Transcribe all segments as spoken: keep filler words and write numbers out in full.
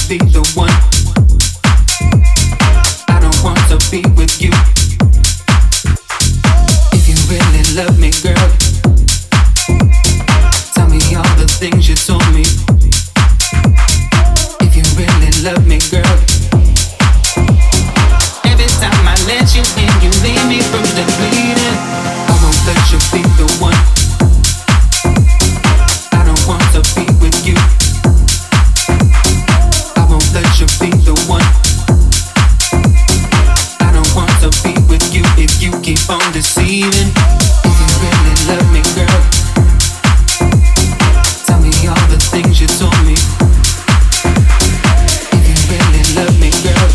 be the one. I don't want to be with you. If you really love me, girl, tell me all the things you told me. If you really love me, girl, every time I let you in, you leave me bruised and bleeding. I won't let you be the one. I don't want to be with you. I won't let you be the one. I don't want to be with you if you keep on deceiving. If you really love me, girl, tell me all the things you told me. If you really love me, girl,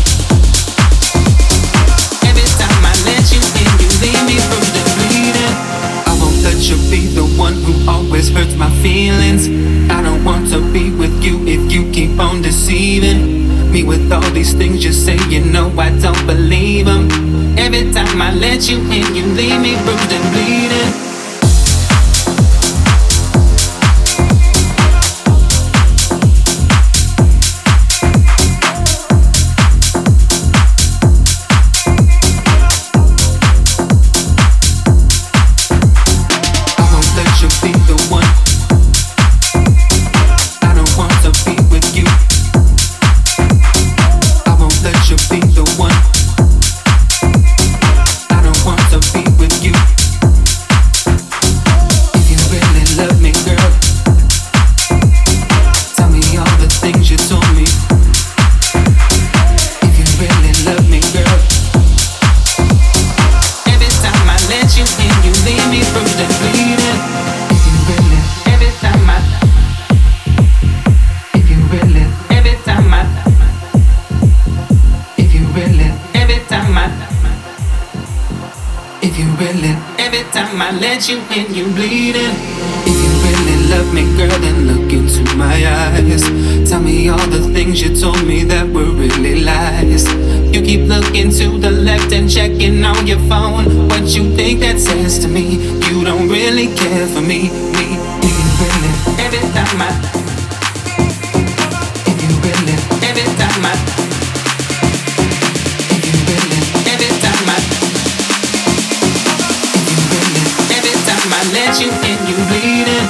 every time I let you in, you leave me bruised and bleeding. I won't let you be the one who always hurts my feelings. I don't want to be with you if you keep on deceiving me with all these things you say. You know I don't believe them. Every time I let you in, you leave me bruised and bleeding. You in, you bleeding. If you really love me, girl, then look into my eyes. Tell me all the things you told me that were really lies. You keep looking to the left and checking on your phone. What you think that says to me? You don't really care for me. Me, if you really, every time I, if you really, every time I, if you really, every time I, I let you in, you bleeding.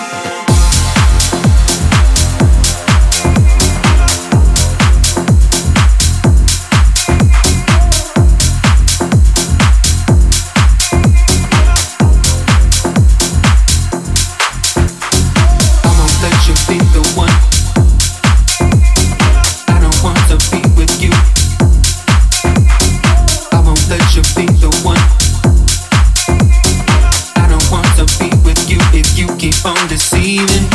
I won't let you be the one. I don't want to be with you. I won't let you be the one. If you keep on deceiving.